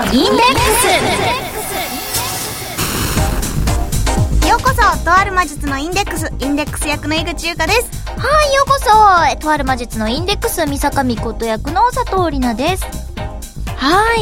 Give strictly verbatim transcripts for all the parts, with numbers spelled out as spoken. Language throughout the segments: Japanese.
インデックス。 ようこそ、とある魔術のインデックス、インデックス役の井口優香です。 はい、ようこそ、とある魔術のインデックス、三坂美琴役の佐藤里奈です。はい、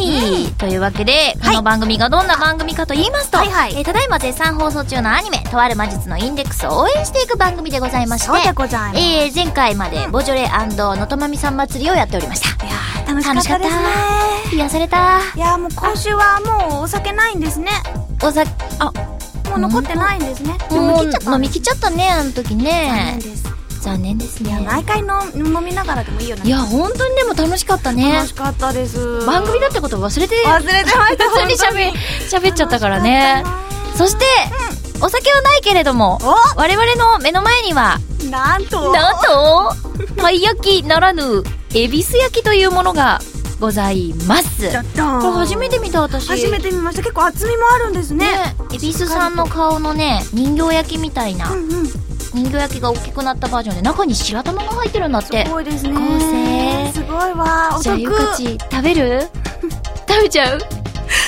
うん、というわけで、この番組がどんな番組かと言いますと、はいはい、えー、ただいま絶賛放送中のアニメとある魔術のインデックスを応援していく番組でございまして、 そうでございます。 えー、前回までボジョレ&のとまみさん祭りをやっておりました。 いやー、楽しかったですね。 癒された。 いやー、もう今週はもうお酒ないんですね。 お酒、あ、 もう残ってないんですね。 もう飲み切っちゃったね、あの時ね。 残念です。 残念ですね。 いや、毎回の飲みながらでもいいよね。 いや、本当にでも楽しかったね。 楽しかったです。 番組だってこと忘れて忘れてました。 普通にしゃべ喋っちゃったからね。そして、うん、お酒はないけれども、我々の目の前にはなんとなんとたい焼きならぬ恵比寿焼きというものがございます。これ初めて見た。私初めて見ました。結構厚みもあるんですね。ね、 恵比寿さんの顔のね、人形焼きみたいな、うんうん、人形焼きが大きくなったバージョンで中に白玉が入ってるんだって。 すごいですね。 構成すごいわ。お得。 じゃあゆかち食べる食べちゃう。 ど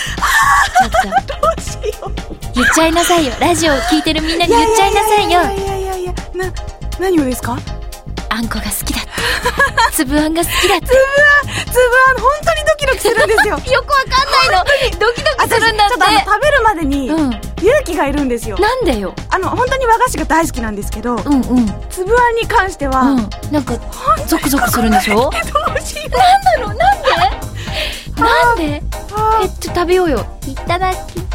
うしよう。 言っちゃいなさいよ。ラジオ聞いてるみんなに言っちゃいなさいよ。 いやいやいやいや、な、何をですか。 あんこが好きだってつぶあんが好きだって。 つぶあん、つぶあん本当にドキドキするんですよ。 よくわかんないの。ドキドキするんだって。 ちょっとあの食べるまでに勇気がいるんですよ。 なんでよ。 あの本当に和菓子が大好きなんですけど、うんうん、つぶあんに関しては、うん、 なんかゾクゾクするんでしょ。どうしよう。 なんだろう。なんでなんでえっと食べようよ。いただ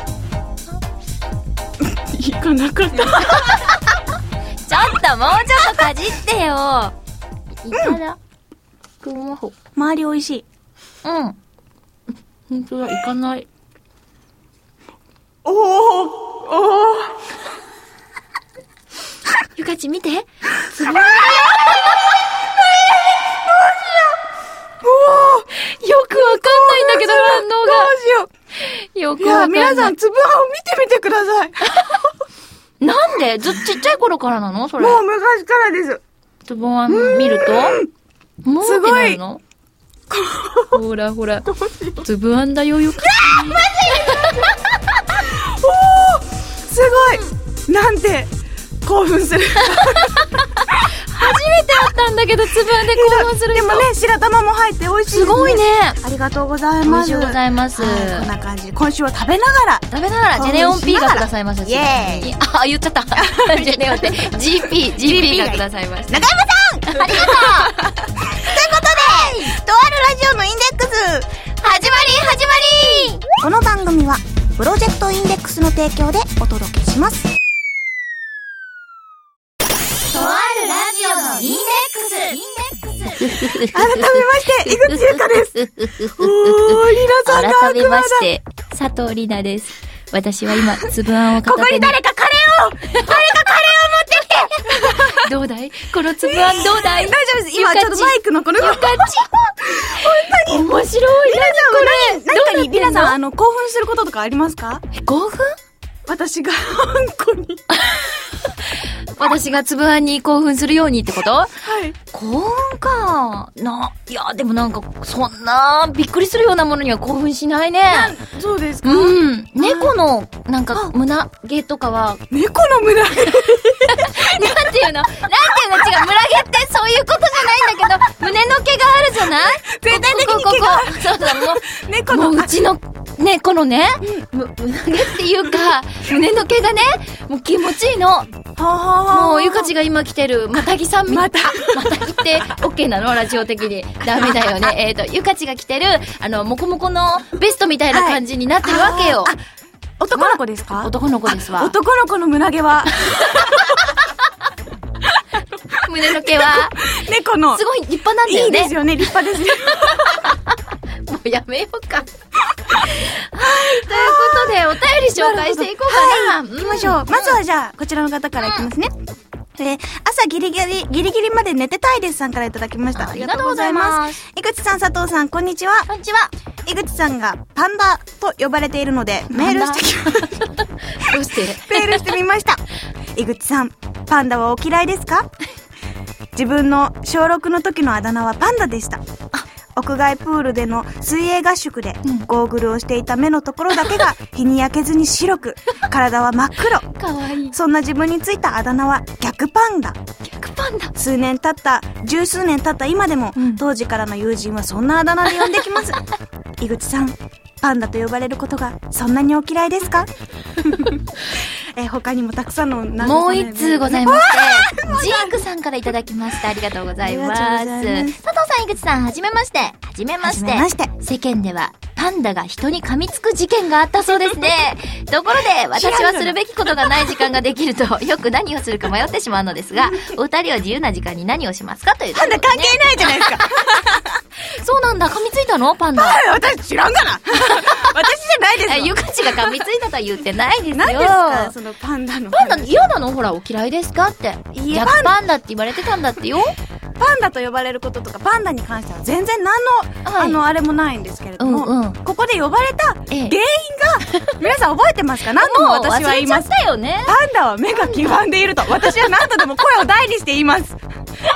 き。 いかなかったちょっともうちょっとかじってよ。いただくもほ。 周り美味しい。 うん。本当だ、いかない。 おーおーゆかち見て。すごい。よくわかんないんだけど、反応が。 どうしよう。 よくわかんない。 いや、皆さん、つぶあんを見てみてください。 なんでずっちっちゃい頃からなのそれ。 もう昔からです。 つぶあん見るともうってなるの。ほらほら。つぶあんだよよか。 あー、マジおー、すごい。なんて、興奮する。 初めて会ったんだけど、つぶあんで興奮する人。 でもね、白玉も入って美味しいですね。 すごいね。 ありがとうございます。 美味しゅうございます。 はい、こんな感じで、今週は食べながら。 食べながら、ジェネオン P がくださいました。 イエーイ。 あ、言っちゃった。ジェネオンって、ジーピー、ジーピー がくださいました。 中山さんありがとうということで、とあるラジオのインデックス、 始まり始まり。 この番組は、プロジェクトインデックスの提供でお届けします。 とあるラジオのインデックス。インデックス。 改めまして、井口優香です。おー、リナさんが改めまして、佐藤里奈です。私は今、つぶあんを片手に。 ここに誰かカレーを誰かカレーを持ってきてどうだいこのつぶあんどうだい。 大丈夫です。今ちょっとマイクのこのゆかち。本当に。面白い。 リナさんは何、何かに、リナさん、あの、興奮することとかありますか？ え、興奮？ 私があんこに。 私がつぶあんに興奮するようにってこと？ はい。 興奮か。な、いや、でもなんか、そんな、びっくりするようなものには興奮しないね。 そうですか？ うん。猫の、なんか、胸毛とかは。 猫の胸毛なんていうのなんていうの違う、胸毛ってそういうことじゃないんだけど、胸の毛があるじゃない？ 絶対的に毛がある。 そうだ、もう、 猫の。 もううちの、ね、このね、うん、胸毛っていうか、胸の毛がね、もう気持ちいいの。もうゆかちが今着てるまたぎさんみたいな、またぎって OK なのラジオ的に。ダメだよね。えっとゆかちが着てるあのモコモコのベストみたいな感じになってるわけよ。 はい、男の子ですか？ 男の子ですわ。 男の子の胸毛は胸の毛は猫のすごい立派なんだよね。 いいですよね、立派ですよ。 もうやめようか。はい、ということでお便り紹介していこうかな。 はい、行きましょう。まずはじゃあこちらの方からいきますね。で、朝ギリギリ、ギリギリまで寝てたいですさんからいただきました。 ありがとうございます。 井口さん、佐藤さん、こんにちは。 こんにちは。 井口さんがパンダと呼ばれているので、メールしてきました。 どうしてメールしてみました。井口さん、パンダはお嫌いですか？自分の小ろくの時のあだ名はパンダでした。 屋外プールでの水泳合宿で、ゴーグルをしていた目のところだけが日に焼けずに白く、体は真っ黒。 かわいい。 そんな自分についたあだ名は逆パンダ。 逆パンダ。 数年経った、十数年経った今でも、うん、当時からの友人はそんなあだ名で呼んできます。井口さん、パンダと呼ばれることがそんなにお嫌いですか？え他にもたくさんの、 ね、もう一通ございまして、ジークさんからいただきました。ありがとうございます。佐藤さん、井口さん、はじめまして。はじめまして。 はじめまして。 世間ではパンダが人に噛みつく事件があったそうですね。ところで、私はするべきことがない時間ができると、よく何をするか迷ってしまうのですが、お二人は自由な時間に何をしますかという、ね。 パンダ関係ないじゃないですか。 そうなんだ、噛みついたのパンダ。 私知らんがな。私じゃないですよ。 ゆかちが噛みついたとは言ってないですよ。 何ですかそのパンダの。 パンダ嫌なのほら、お嫌いですかって。逆パンダって言われてたんだってよ。 パンダと呼ばれることとかパンダに関しては全然何の、はい、あのあれもないんですけれども、うんうん、ここで呼ばれた原因が、ええ、皆さん覚えてますか？何度も私は言います。 もう忘れちゃったよね。 パンダは目が黄ばんでいると私は何度でも声を大にして言います。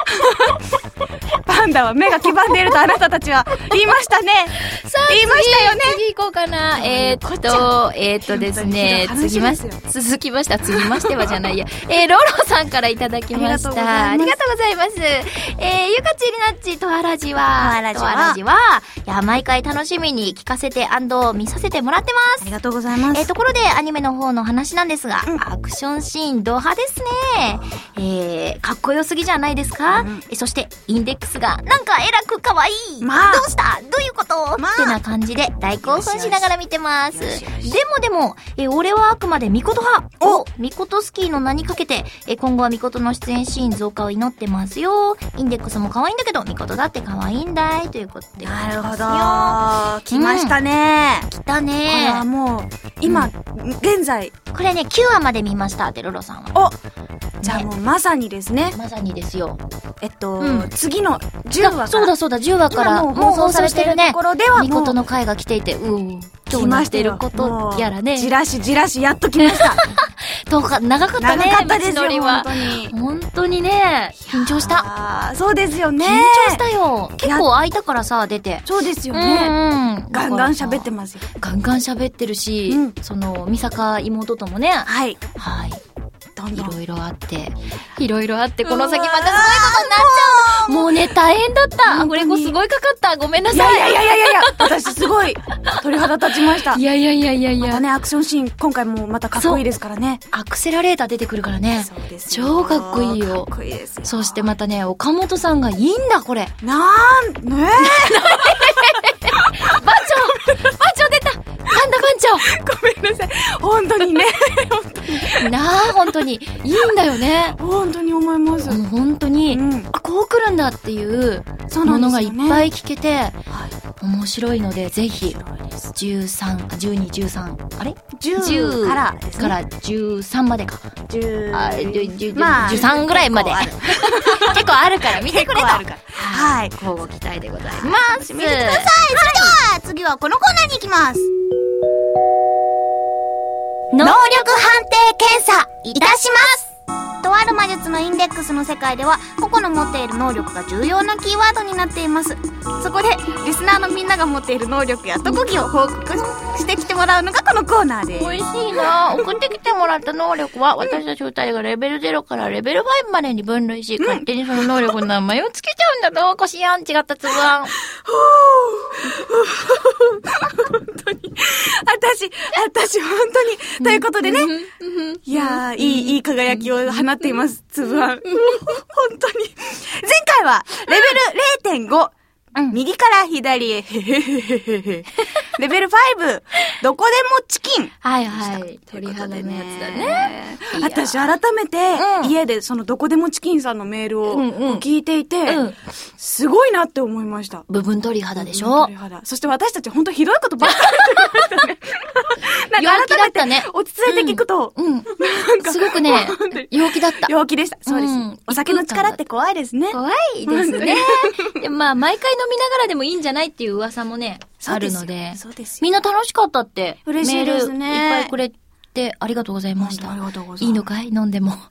パンダは目が黄ばんでいるとあなたたちは言いましたね。 さあ言いましたよね。次行こうかな。えー、っとえー、っとですね次まし続きました次ましてはじゃないや。えー、ロロさんからいただきました。ありがとうございます。えー、ゆかちりなっちとわらじはとわらじはいや毎回楽しみに聞かせて&見させてもらってます。 ありがとうございます。 えー、ところでアニメの方の話なんですが、うん、アクションシーンド派ですね。えー、かっこよすぎじゃないですか、うん、えそしてインデックスがなんかえらくかわいい、まあ、どうしたどういうこと、まあ、ってな感じで大興奮しながら見てます。でもでもえ俺はあくまでミコト派おミコトスキーの名にかけてえ今後はミコトの出演シーン増加を祈ってますよ。インデックスも可愛いんだけどミコトだって可愛いんだいということでなるほど来ましたね、うん、 来たね。 これはもう今、うん、現在これねきゅうわまで見ましたってロロさんは。 おじゃあもうまさにですね。 まさにですよ。 えっと、うん、次のじゅうわからそうだそうだじゅうわからもう放送されてるね。ところではミコトの回が来ていてうんどうなってることやらね。 じらしじらしやっと来ました。 とか長かったね。 長かったですよ本当に本当にね緊張した。 そうですよね。 緊張したよ。結構空いたからさ出て。 そうですよね。うん、ガンガン喋ってますよ。 ガンガン喋ってるし、うん、その美坂妹ともねはいはい。 どんどんいろいろあっていろいろあってこの先またすごいことになっちゃう。もうね大変だった。アフレコすごいかかった。ごめんなさい。 いやいやいやいやいや私すごい鳥肌立ちました。 いやいやいやいやいやまたねアクションシーン今回もまたかっこいいですからね。 アクセラレーター出てくるからね。 そうです超かっこいいよ。 かっこいいですよ。 そしてまたね岡本さんがいいんだこれ。 なんねえ番長番長出たパンダ番長ごめんなさい本当にね本当になあ本当にいいんだよね。 本当に思います。 もう本当に、うん、あこう来るんだっていうものがいっぱい聞けて、ね、面白いのでぜひじゅうさん、じゅうに、じゅうさんあれじゅうからですね。 からじゅうさんまでかじゅうあじゅう、じゅう、まあ、じゅうさんぐらいまで結構あるから見てくれとはい交互期待でございます。 見てください。それでは次はこのコーナーに行きます。 能力判定検査いたします。 とある魔術のインデックスの世界では個々の持っている能力が重要なキーワードになっています。そこでリスナーのみんなが持っている能力や特技を報告してきてもらうのがこのコーナーです。 美味しいな。送ってきてもらった能力は私たちふたりがレベルゼロからレベルごまでに分類し、うん、勝手にその能力の名前をつけちゃうんだぞ。こしあん違ったつぶあん本当に私私本当にということでねいやーいいいい輝きを放っていますつぶあん本当に前回はレベル れいてんご、うん、右から左へレベルごどこでもチキンはいはい鳥肌のやつだね。 私改めて、うん、家でそのどこでもチキンさんのメールを聞いていて、うんうん、すごいなって思いました。 部分鳥肌でしょ。 鳥肌。そして私たち本当ひどいことばっかり言ってましたね。なんか改めてね落ち着いて聞くと、 うんうん、なんかすごくね陽気だった。 陽気でした。そうです、うん、お酒の力って怖いですね。 怖いですね。でまあ毎回飲みながらでもいいんじゃないっていう噂もねあるので、 そうですみんな楽しかったって嬉しいですね。 メールいっぱいくれてありがとうございました。 ありがとうございます。 いいのかい飲んでも。 飲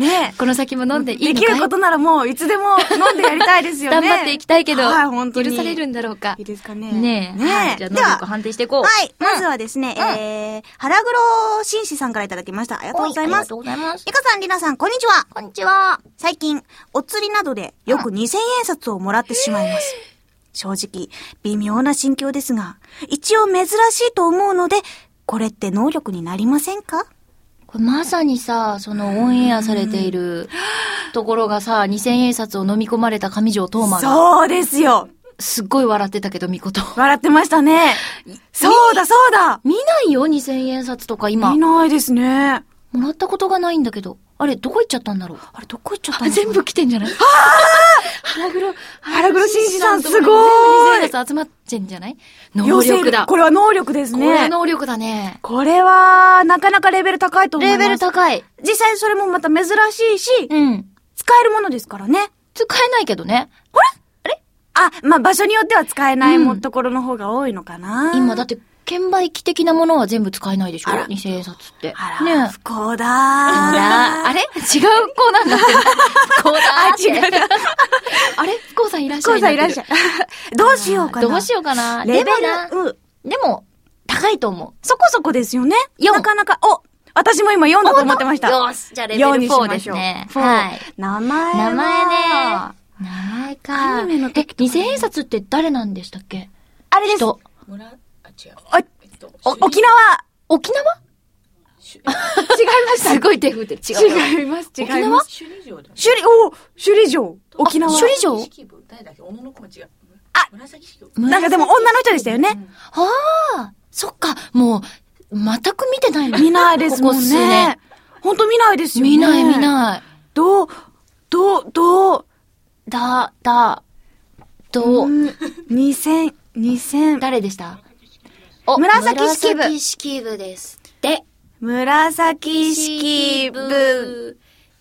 ねこの先も飲んでいいのかい？ できることならもういつでも飲んでやりたいですよね。 頑張っていきたいけど、 はい、本当に。 許されるんだろうか。 いいですかね。 ねえ。 ねえ。 はい、じゃあ、能力判定していこう。 はい。 うん、 まずはですね、うん、えー、腹黒紳士さんからいただきました。ありがとうございます。 ありがとうございます。 ゆかさん、りなさん、こんにちは。 こんにちは。 最近、お釣りなどでよくにせんえん札をもらってしまいます。正直、微妙な心境ですが、一応珍しいと思うので、これって能力になりませんか？ これまさにさ、そのオンエアされているところがさ、にせんえん札を飲み込まれた上条東馬が。 そうですよ。 すっごい笑ってたけど、みこと。 笑ってましたね。そうだそうだ。 見ないよ、にせんえん札とか今。 見ないですね。 もらったことがないんだけど。あれ、どこ行っちゃったんだろう。 あれ、どこ行っちゃったんだろう。 全部来てんじゃない？はぁ腹黒、 腹黒紳士さん、すごい。 全部にせんえん札集まってんじゃない？能力だ。 これは能力ですね。 これは能力だね。 これは、なかなかレベル高いと思います。 レベル高い。 実際それもまた珍しいし、 うん。 使えるものですからね。 使えないけどね。 これあれあ、まあ、場所によっては使えないも、うん、ところの方が多いのかな。 今だって、券売機的なものは全部使えないでしょ？にせんえん札って。 あら、ね、不幸だー。 あら、あれ違う子なんだって。不幸だーって。あ、違う。あれ不幸さんいらっしゃい。 不幸さんいらっしゃい。どうしようかな。 どうしようかな。 レベル、 うん。でも、高いと思う。 そこそこですよね。 よん。 なかなか、お私も今よんだと思ってました。 よし、じゃあレベルよんですね。 はい。名前名前ね。名前か。 アニメの時にせんえん札って誰なんでしたっけ？ あれです。 人。 村、あ、違う。 あ、お、沖縄沖縄違いました。 すごい手振ってる。違う。違います。違います。 首里城だ。 首里、お首里城。沖縄。 首里城誰だっけ？小野の子も違う。 あ、 紫式部。 なんかでも女の人でしたよね。 はあ、そっか。もう、全く見てないの。 見ないですもんね。ほんと見ないですよね。 見ない見ない。 どう、どう、どう、 だ、だ、どう。 にせん、にせん。 誰でした？ 紫式部。 紫式部ですって。 紫式部。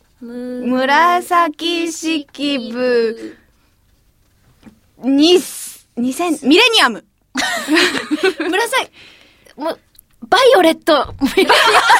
紫式部。に、にせん、ミレニアム。 紫、もう、バイオレット。バイオレッ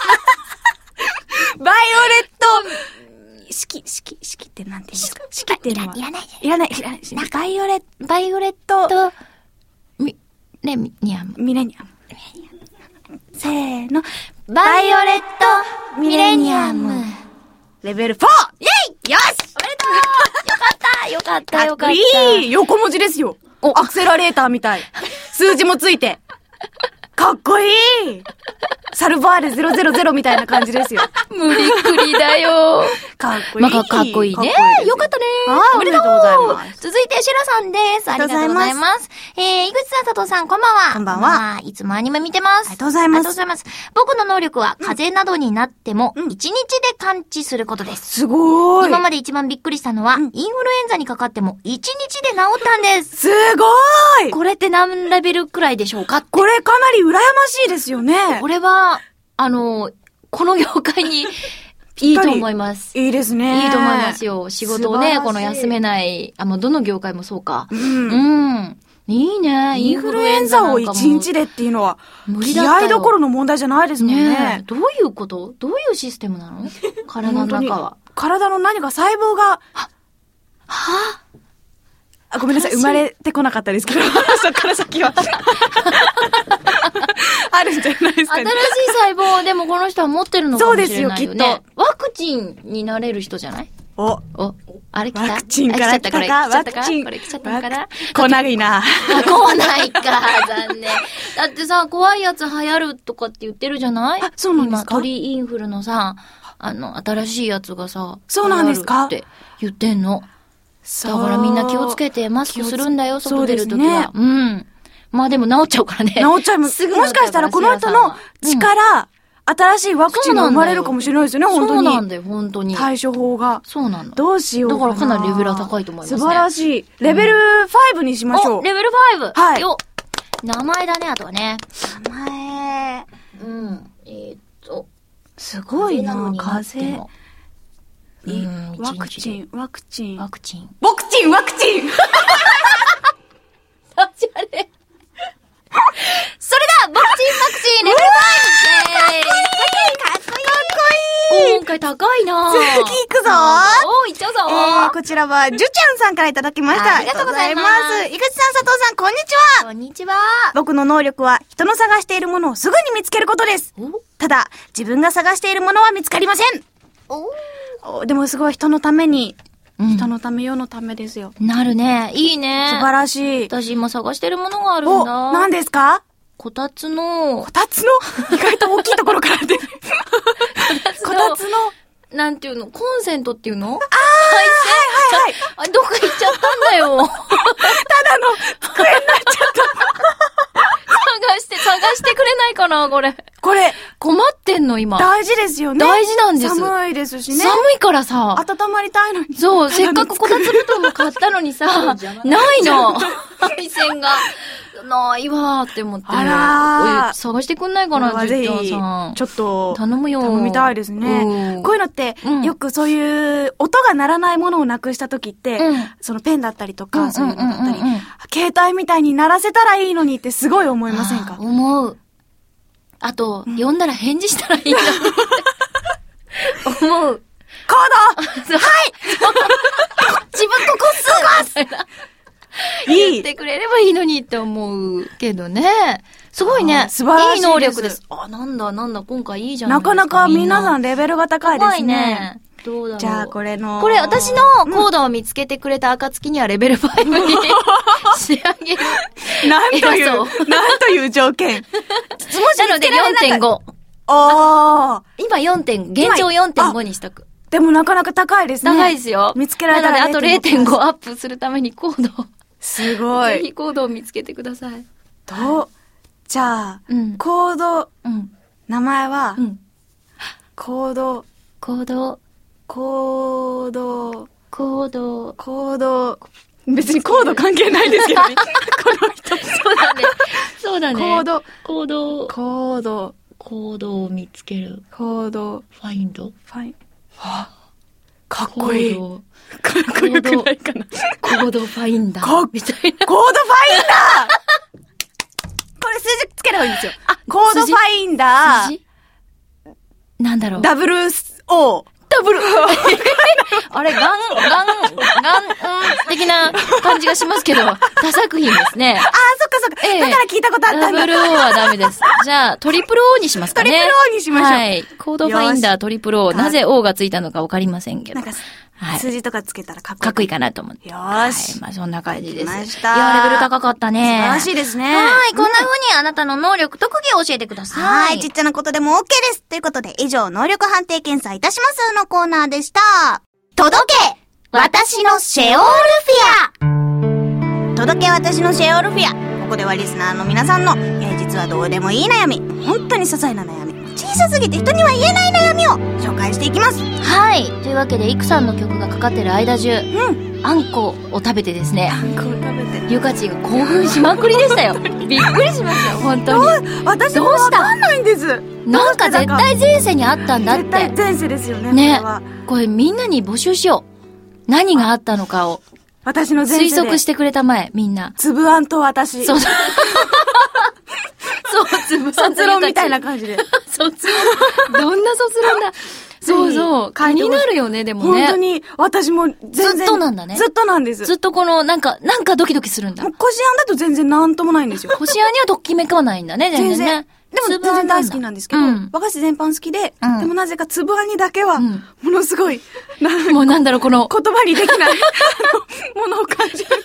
ト。式、式、式って何て言うんですか？式っていうのは。 いらない。 いらない。いらない。バイオレット、バイオレット。 と、み、ね、ミレニアム。 ミレニアム。せーの。 バイオレット、ミレニアム。 レベルフォー！イェイ！よし！ おめでとう！よかったよかったよかった。 いい！横文字ですよ。アクセラレーターみたい。数字もついて。かっこいい！サルバーレゼロゼロゼロみたいな感じですよ。 無理くりだよ。 かっこいい。 まあ、かっこいいね。よかったね。 おめでとうございます。 続いて、シュラさんです。ありがとうございます。えー、井口さん、佐藤さん、こんばんは。 こんばんは。 いつもアニメ見てます。 ありがとうございます。 ありがとうございます。僕の能力は、風邪などになっても、一日で完治することです。 すごーい。 今まで一番びっくりしたのは、インフルエンザにかかっても、一日で治ったんです。 すごーい。 これって何レベルくらいでしょうか？ これかなり羨ましいですよね。 これは、あの、この業界にいいと思います。 いいですね。 いいと思いますよ。仕事をね、この休めない、あ、もうどの業界もそうか。 うん。 うん。いいね。 インフルエンザを一日でっていうのは、無理だったよ。気合どころの問題じゃないですもんね。ね。 どういうこと？どういうシステムなの？体の中は。 体の何か細胞が、 ははあ、ごめんなさい。生まれてこなかったですけど、そっから先は。あるんじゃないですかね。 新しい細胞をでもこの人は持ってるのかもしれないよね。 そうですよ、きっと。 ワクチンになれる人じゃない？ お。 お。あれ来た？ ワクチンから来たか？ ワクチン。これ来ちゃったのかな？ 来ないな。 来ないか。残念。だってさ、怖いやつ流行るとかって言ってるじゃない？ あ、そうなんですか？ 今、鳥インフルのさ、あの、新しいやつがさ、 そうなんですか？ って言ってんの。だからみんな気をつけてマスクするんだよ、外出るときは。うん。まあでも治っちゃうからね。 治っちゃいます。もしかしたらこの人の力、新しいワクチンが生まれるかもしれないですよね、本当に。 そうなんだよ、本当に。 対処法が。 そうなんだ。 どうしようかな。 だからかなりレベルは高いと思いますね。 素晴らしい。レベルごにしましょう。 レベルご。 はい。 よ。名前だね、あとはね。 名前。 うん。えーっと。 すごいな、風。 うん、 ワクチン、ワクチン。 ワクチン。 ボクチン、ワクチンダジャレ。それだボクチン、ワクチン、レベルご！イェーイ！ かっこいいかっこいい今回高いなぁ。 次行くぞ。 おー、いっちゃうぞ。 えー、こちらは、ジュちゃんさんからいただきました。 ありがとうございますありがとうございます。井口さん、佐藤さん、こんにちは。 こんにちは。 僕の能力は、人の探しているものをすぐに見つけることです。ただ、自分が探しているものは見つかりません。おおでもすごい人のために、うん、人のため世のためですよ。 なるね。いいね。 素晴らしい。 私今探してるものがあるんだ。 お、何ですか？ こたつの。 こたつの意外と大きいところから出る。こたつの。 なんていうの？コンセントっていうの？あー、 はいはいはい。あ、どっか行っちゃったんだよ。ただの机になっちゃった。 探して、探してくれないかな、これ。 これ。 困ってんの、今。 大事ですよね。 大事なんです。 寒いですしね。 寒いからさ。 温まりたいのに。 そう、せっかくこたつ布団も買ったのにさ、ないの。配線が。ないわーって思って。 あらー。 探してくんないかな、 ぜひ。 ちょっと。 頼むよ。 頼みたいですね。こういうのって、よくそういう音が鳴らないものをなくした時って、そのペンだったりとか、そういうのだったり、携帯みたいに鳴らせたらいいのにってすごい思いませんか？ 思う。あと、呼んだら返事したらいいのにって思う。 コードはい自分ここっすみたいな。いい。言ってくれればいいのにって思うけどね。すごいね。 素晴らしいです。 いい能力です。あ、なんだなんだ、今回いいじゃん。 なかなか皆さんレベルが高いですね。高いね。 どうだろう。 じゃあこれの。 これ私のコードを見つけてくれた暁にはレベルごに仕上げる。 なんという、なんという条件。 なので よんてんご。 ああ。 今 よんてんご、現状 よんてんご にしとく。 でもなかなか高いですね。 高いですよ。 見つけられたらなのであと れいてんご アップするためにコードを。 すごい。 ぜひコードを見つけてください。 どうじゃあ、うん、コード、うん、名前は、うん、コード、 コード、 コード、 コード、 コード、別にコード関係ないですけどね。この人。 そうだね。そうだね。 コード、 コード、 コード、 コードを見つける。 コード、 ファインド、 ファイン、はぁ、かっこいい。かっこよくないかな。 コードファインダー。みたいな。 コードファインダーこれ数字つければいいんですよ。あ、コードファインダー。数字なんだろう。 ダブルオー。ダブルあれ、ガン、ガン、ガン、うん、的な感じがしますけど、他作品ですね。 ああ、そっかそっか。ええ、だから聞いたことあったんだ。 ダブルオーはダメです。じゃあ、トリプルオーにしますかね。 トリプルオーにしましょう。 はい。コードファインダートリプルオー。なぜ O がついたのかわかりませんけど。 なんか、はい、数字とかつけたらかっこいい。 かっこいいかなと思って。 よーし。 はい。まあ、そんな感じです。 ました。 いや、レベル高かったね。 素晴らしいですね。 はい。こんな風にあなたの能力、特技を教えてください。 はい。ちっちゃなことでも OK です。ということで、以上、能力判定検査いたしますのコーナーでした。届け私のシェオールフィア届け私のシェオールフィア。ここではリスナーの皆さんの、えー、実はどうでもいい悩み、本当に些細な悩み、小さすぎて人には言えない悩みを紹介していきます。 はい。というわけで、イクさんの曲がかかってる間中、 うん。 あんこを食べてですね。 あんこを食べて。 ゆかちが興奮しまくりでしたよ。びっくりしましたよ、本当に。 私もわかんないんです。 なんか絶対前世にあったんだって。 絶対前世ですよね。 ね。これみんなに募集しよう。何があったのかを。 私の前世で。 推測してくれたまえ、みんな。 つぶあんと私。 そう。そう、つぶあん。 卒論みたいな感じで。 卒論。どんな卒論だ。そうそう。気になるよね、でもね。 本当に、私も全然。 ずっとなんだね。 ずっとなんです。 ずっとこの、なんか、なんかドキドキするんだ。 もうこしあんだと全然なんともないんですよ。 こしあんにはときめかはないんだね、全然ね。 でも全然大好きなんですけど、和菓子全般好きで、でもなぜかつぶあんにだけは、ものすごい、 もうなんだろう、この、 言葉にできない、ものを感じるんです。もう、どう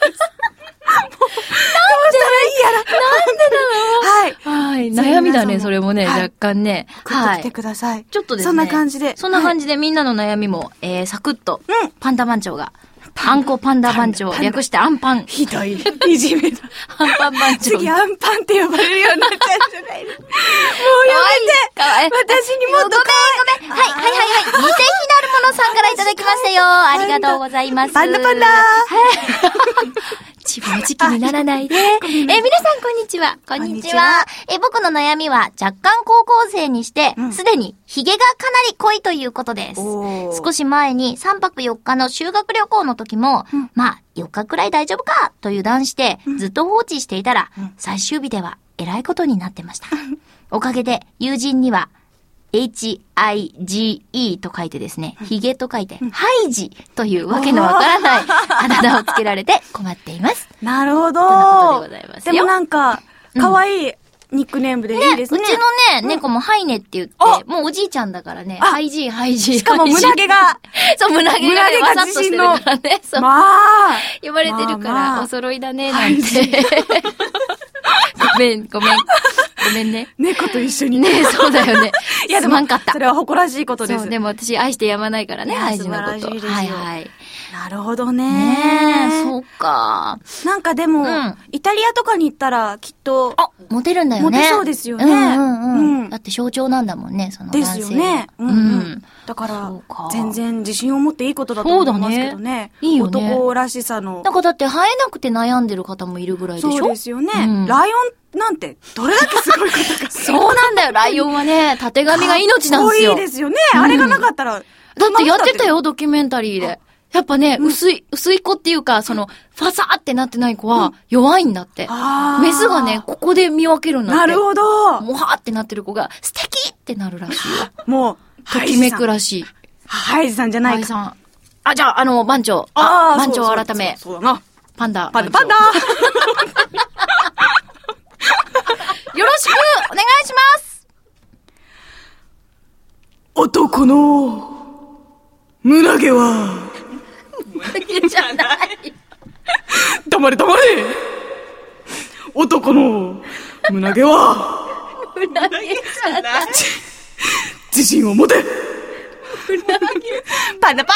したらいいやら。 なんでだろう。はい。はい。悩みだね、それもね、若干ね。 はい。送ってきてください。 ちょっとですね。 そんな感じで。 そんな感じでみんなの悩みも、えー、サクッと、パンダ番長が、あんこパンダ番長、略してアンパン。 ひどい。いじめだ。 アンパン番長。 次アンパンって呼ばれるようになっちゃうんじゃないの。もうやめて。かわいい。私にもっとかわいい。ごめん、ごめん。はい、はい、はい、はい。偽ひなるものさんからいただきましたよ。ありがとうございます。 パンダパンダー。 自分の時期にならないで。え、皆さんこんにちは。こんにちは。え、僕の悩みは若干高校生にして、すでにヒゲがかなり濃いということです。少し前にさんぱくよっかの修学旅行の時も、まあ、よっかくらい大丈夫かと油断して、ずっと放置していたら、最終日では偉いことになってました。おかげで友人には、 エイチアイジーイー と書いてですね、ヒゲと書いて、ハイジというわけのわからないあだ名をつけられて困っています。 なるほど。 とのことでございますよ。 でもなんか、かわいいニックネームでいいですね。 ね、うちのね、猫もハイネって言って、もうおじいちゃんだからね、ハイジー、ハイジー。 しかも胸毛が、 そう、胸毛がね、わざっとしてるからね、そう。 まあ、 呼ばれてるから、お揃いだね、なんて。ごめん、ごめん。ごめんね。 猫と一緒にね。そうだよね。 いや、 すまんかった。 それは誇らしいことです。 そう、でも私愛してやまないからね、ハイジのこと。 素晴らしいですよ。 はいはい。 なるほどね。 ねえ、そうか。 なんかでも、うん、イタリアとかに行ったらきっと、 あ、モテるんだよね。 モテそうですよね。 うんうんうん。うん、だって象徴なんだもんね、その男性。 ですよね。うん、うん。だから、全然自信を持っていいことだと思いますけどね。 いいよね。 男らしさの。 なんかだって生えなくて悩んでる方もいるぐらいでしょ。 そうですよね。うん、ライオンなんて、どれだけすごいことか。 そうなんだよ、ライオンはね、たてがみが命なんですよ。 かっこいいですよね。あれがなかったら。だってやってたよ、ドキュメンタリーで。やっぱね、うん、薄い、薄い子っていうか、その、ファサーってなってない子は弱いんだって。うん、メスがね、ここで見分けるんだって。 なるほど。 もはーってなってる子が、素敵ってなるらしいよ。 もう、 ときめくらしい。 ハイジさんじゃないか。 ハイジさん。あ、じゃあ、あの、番長。ああ、番長改め。 そうだな。 パンダ。 パンダ、パンダよろしくお願いします。 男の胸毛は胸毛じゃない。 黙れ黙れ。男の胸毛は胸毛じゃない。 自信を持て。パンダパンダ。よしよし。パンダパン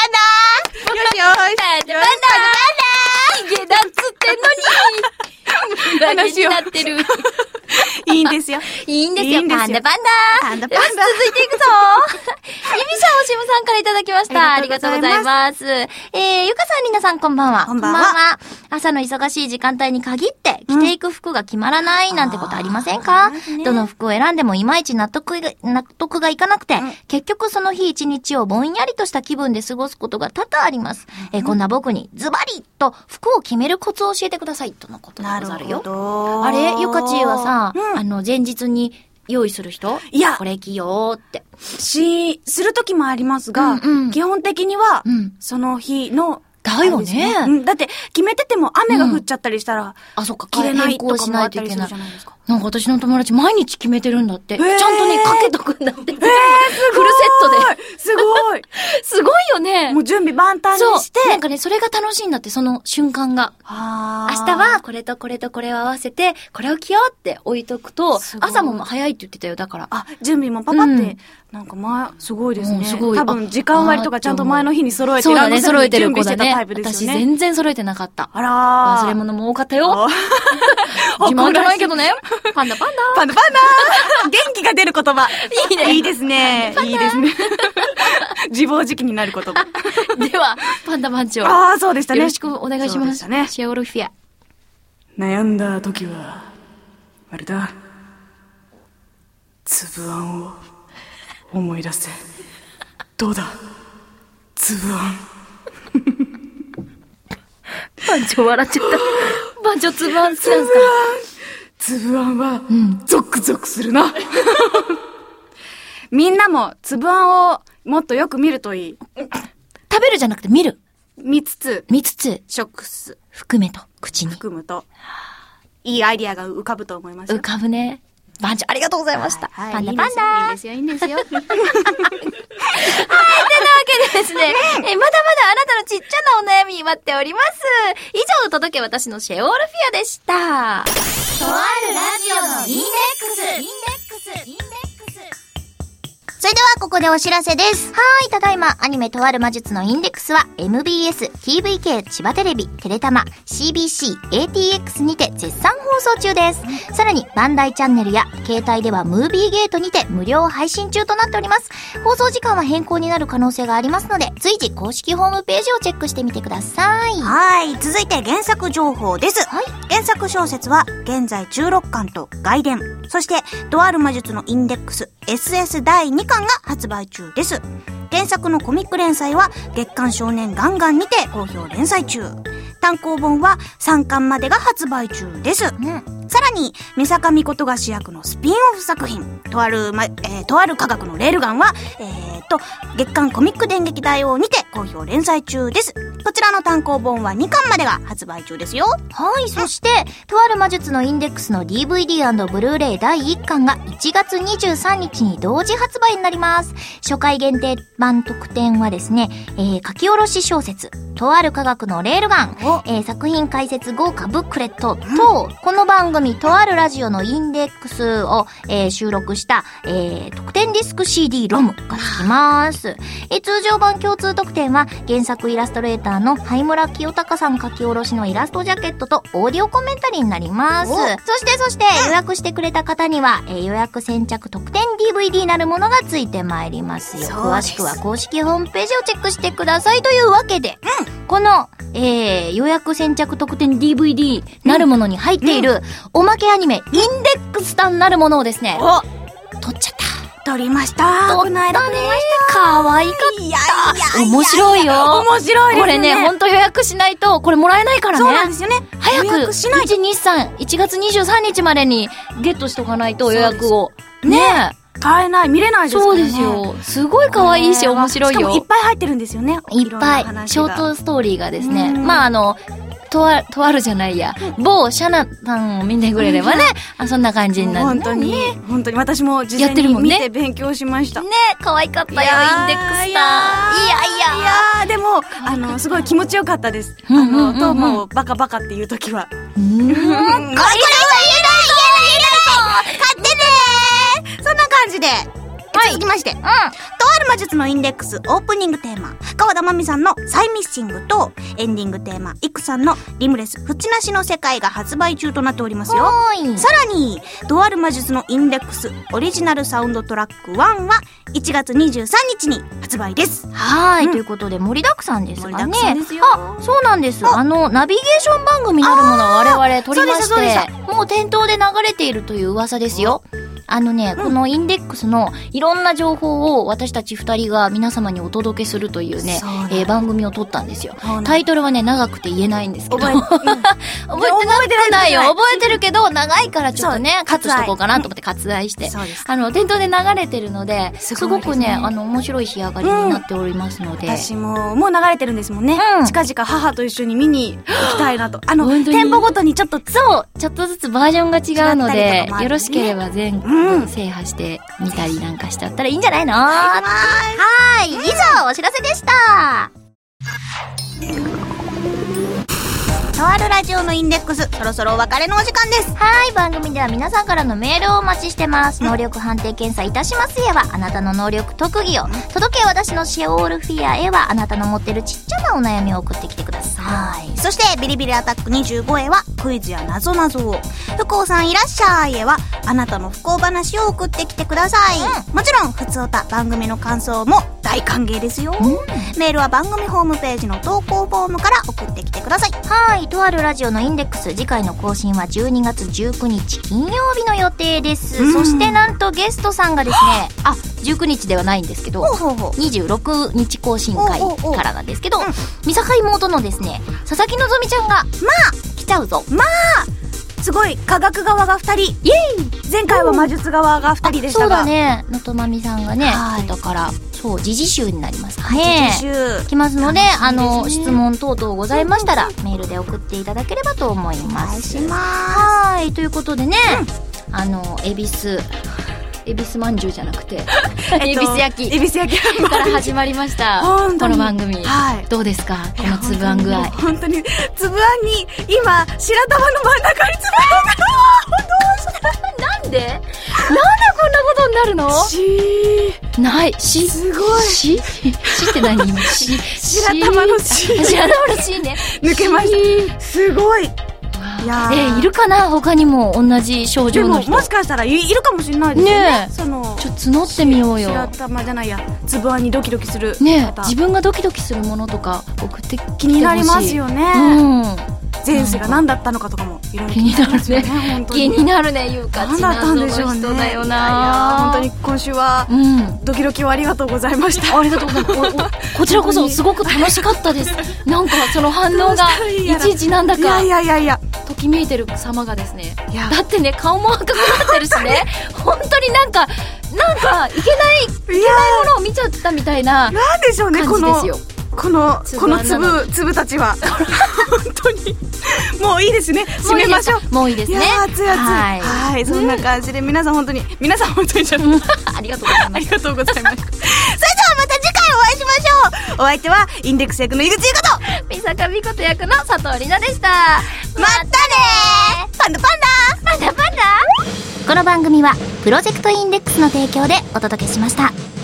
ダ。 ヒゲだっつってんのに。胸毛になってる。 いいんですよ。 いいんですよ。パンダパンダ。 パンダパンダ。 よし、続いていくぞ。ゆみしゃおしむさんからいただきました。ありがとうございます。えー、ゆかさん、りなさん、こんばんは。 こんばんは。 朝の忙しい時間帯に限って着ていく服が決まらないなんてことありませんか？どの服を選んでもいまいち納得が、納得がいかなくて、結局その日一日をぼんやりとした気分で過ごすことが多々あります。えー、こんな僕にズバリと服を決めるコツを教えてください。とのことでござるよ。あれゆかちーはさ、あの、前日に用意する人？ いや。 これ着ようって。 し、するときもありますが、うんうん、基本的には、うん、その日の、 だよね、 うん。だって、決めてても雨が降っちゃったりしたら、うん、 あ、そっか、 着れないとかもあったりするじゃないですか。 なんか私の友達毎日決めてるんだって。えー、ちゃんとね、かけとくんだって。えー、すごい。フルセットで。 すごい。 すごいよね。 もう準備万端にして。 なんかね、それが楽しいんだって、その瞬間が。 あ明日はこれとこれとこれを合わせて、これを着ようって置いとくと、朝も早いって言ってたよ、だから。 あ、準備もパパって、うん、なんか前、すごいですね。うん、すごい。多分、時間割とかちゃんと前の日に揃えて、 そうだね、揃えてる子だね。 タイプですよね。 私全然揃えてなかった。 あらー。忘れ物も多かったよ。自慢じゃないけどね。パンダパンダ。 パンダパンダ元気が出る言葉。 いいね。 いいですね。いいですね。自暴自棄になる言葉。 では、パンダ番長。 ああ、そうでしたね。 よろしくお願いします。そうでしたね。シェオルフィア。 悩んだ時は、あれだ。つぶあんを思い出せ。どうだつぶあん。 番長笑っちゃった。番長つぶあん好きなんですか？ つぶあんは、うん、ゾクゾクするな。みんなもつぶあんをもっとよく見るといい。 食べるじゃなくて見る。 見つつ。 見つつ。 食す。 含めと、口に。 含むと。いいアイディアが浮かぶと思いますよ。 浮かぶね。番長ありがとうございました。 はい、 パンダパンダ。 いいんですよ、いいんですよ。はい、というわけでですね、えまだまだあなたのちっちゃなお悩み待っております。以上、お届け私のシェオールフィアでした。とあるラジオのインデックス。インデックス。インデックス。それではここでお知らせです。はーい、ただいまアニメとある魔術のインデックスは エムビーエス、ティーブイケー、千葉テレビ、テレタマ、シービーシー、エーティーエックス にて絶賛放送中です。さらにバンダイチャンネルや携帯ではムービーゲートにて無料配信中となっております。放送時間は変更になる可能性がありますので、随時公式ホームページをチェックしてみてください。 はい、続いて原作情報です。はい、原作小説は現在じゅうろっかんと外伝、そしてとある魔術のインデックス エスエス だいにかんが発売中です。原作のコミック連載は月刊少年ガンガンにて好評連載中。 単行本はさんかんまでが発売中です。 うん。 さらに、三坂美琴が主役のスピンオフ作品、とある、ま、えー、とある科学のレールガンは、えーと、月刊コミック電撃大王にて好評連載中です。こちらの単行本はにかんまでが発売中ですよ。 はい、そして、とある魔術のインデックスの ディーブイディー& ブルーレイだいいっかんがいちがつにじゅうさんにちに同時発売になります。初回限定版特典はですね、えー、書き下ろし小説、とある科学のレールガン、えー、作品解説豪華ブックレットと、うん、この番組とあるラジオのインデックスを、えー、収録した、えー、特典ディスク シーディー ロムがつきます。えー、通常版共通特典は原作イラストレーターの灰村清隆さん書き下ろしのイラストジャケットとオーディオコメンタリーになります。そしてそして予約してくれた方には、えー、予約先着特典 ディーブイディー なるものがついてまいりますよ。詳しくは公式ホームページをチェックしてくださいというわけで、うん、この、えー、予約先着特典 ディーブイディー なるものに入っている、うん、おまけアニメインデックス単なるものをですね、撮っちゃった。 撮りました。 撮ったね。かわいかった。いやいやいや面白いよ。 面白いですね。 これね、ほんと予約しないと、これもらえないからね。 そうなんですよね。 早く、いち、に、さん、いちがつにじゅうさんにちまでにゲットしとかないと予約を。ねえ。 買えない、見れないですからね。 そうですよ。すごい可愛いし、面白いよ。 しかもいっぱい入ってるんですよね。 いっぱい。ショートストーリーがですね。まあ、あの、とあ、とあるじゃないや。某シャナタンを見てくれればね。あ、そんな感じになる。 本当に、本当に私も事前に見て勉強しました。 ね、可愛かったよ、インデックスター。いやいや。いやでも、あの、すごい気持ちよかったです。あの、トーマをバカバカっていう時は。 うーん。これは言えない、言えない、言えない買ってねー。そんな感じで。続きまして、うん、とある魔術のインデックスオープニングテーマ、川田真美さんのサイミッシングと、エンディングテーマ、イクさんのリムレス縁なしの世界が発売中となっておりますよ。さらに、とある魔術のインデックスオリジナルサウンドトラックワンはいちがつにじゅうさんにちに発売です。 はい、うん、ということで盛りだくさんですがね。盛りだくさんですよ。あ、そうなんです。あの、ナビゲーション番組なるものを我々撮りまして、もう店頭で流れているという噂ですよ。あのね、うん、このインデックスのいろんな情報を私たち二人が皆様にお届けするというね、えー、番組を撮ったんですよ。タイトルはね、長くて言えないんですけど。覚え、うん、覚えてないよ。覚えてるけど、長いからちょっとね、カットしとこうかなと思って割愛して。そうです。あの、店頭で流れてるので、すごくね、あの、面白い仕上がりになっておりますので。 うん、私も、もう流れてるんですもんね。うん、近々母と一緒に見に行きたいなと。あの、店舗ごとにちょっと、 そう、ちょっとずつバージョンが違うので、よろしければ全部制覇してみたりなんかしちゃったらいいんじゃないの？はい、以上、お知らせでした。 とあるラジオのインデックス、そろそろお別れのお時間です。 はい、番組では皆さんからのメールをお待ちしてます。能力判定検査いたしますへはあなたの能力特技を、届け私のシェオールフィアへはあなたの持ってるちっちゃなお悩みを送ってきてください。 そしてビリビリアタックにじゅうごへはクイズやなぞなぞを、不幸さんいらっしゃいへはあなたの不幸話を送ってきてください。うん、もちろんふつおた番組の感想も大歓迎ですよ。うん、メールは番組ホームページの投稿フォームから送ってきてください。 はい、とあるラジオのインデックス、次回の更新はじゅうにがつじゅうくにち金曜日の予定です。うん、そしてなんとゲストさんがですね、あ、じゅうくにちではないんですけど、ほうほうほうにじゅうろくにち更新会からなんですけど、うん、三坂妹のですね、佐々木のぞみちゃんが、まあ、来ちゃうぞ。 まあ、すごい、科学側がふたり。イエーイ。前回は魔術側がふたりでしたが。 そうだね。のとまみさんがね、だから、そう、時事集になりますかね。時事集。来ますので、あの、質問等々ございましたら、メールで送っていただければと思います。お願いします。はい、ということでね、うん、あの、恵比寿、恵比寿まんじゅうじゃなくて、恵比寿焼き。 恵比寿焼きから始まりました。この番組。はい。どうですかこのつぶあん具合。 本当に、つぶあんに、今、白玉の真ん中につぶあんが、どうしたなんでなんでこんなことになるのしー。ない。し。 すごい。 ししって何今し。 白玉のし。 白玉のしね。 抜けました。すごい。 いやえいるかな他にも同じ症状の人。 でももしかしたら い, いるかもしれないですよね。ねそのちょっと募ってみようよ。 白玉じゃないや、つぶあんにドキドキするね。自分がドキドキするものとか送ってきてほしい。 気になりますよね。 うん。 前世が何だったのかとかもいろいろ気になりますよね。本当に気になるね、ゆうかち。 何だったんでしょうね。 謎の人だよな。 いやいや本当に今週は、うん、ドキドキをありがとうございました。 ありがとうございます。こちらこそすごく楽しかったです。なんかその反応がいちいちなんだかいやいやいやときめいてる様がですね。いやだってね、顔も赤くなってるしね。本当になんかなんかいけないいけないものを見ちゃったみたいな感じですよ。 なんでしょうね、このこのこの粒粒たちは本当にもういいですね。締めましょう。 もういいですね。 いや熱い熱い。はい、はい、そんな感じで皆さん本当に皆さん本当にじゃありがとうございます。 ありがとうございます。それではまた次回お会いしましょう。お相手はインデックス役の井口優子と美坂美琴役の佐藤里奈でした。 またねー。パンダパンダパンダパンダ。 この番組はプロジェクトインデックスの提供でお届けしました。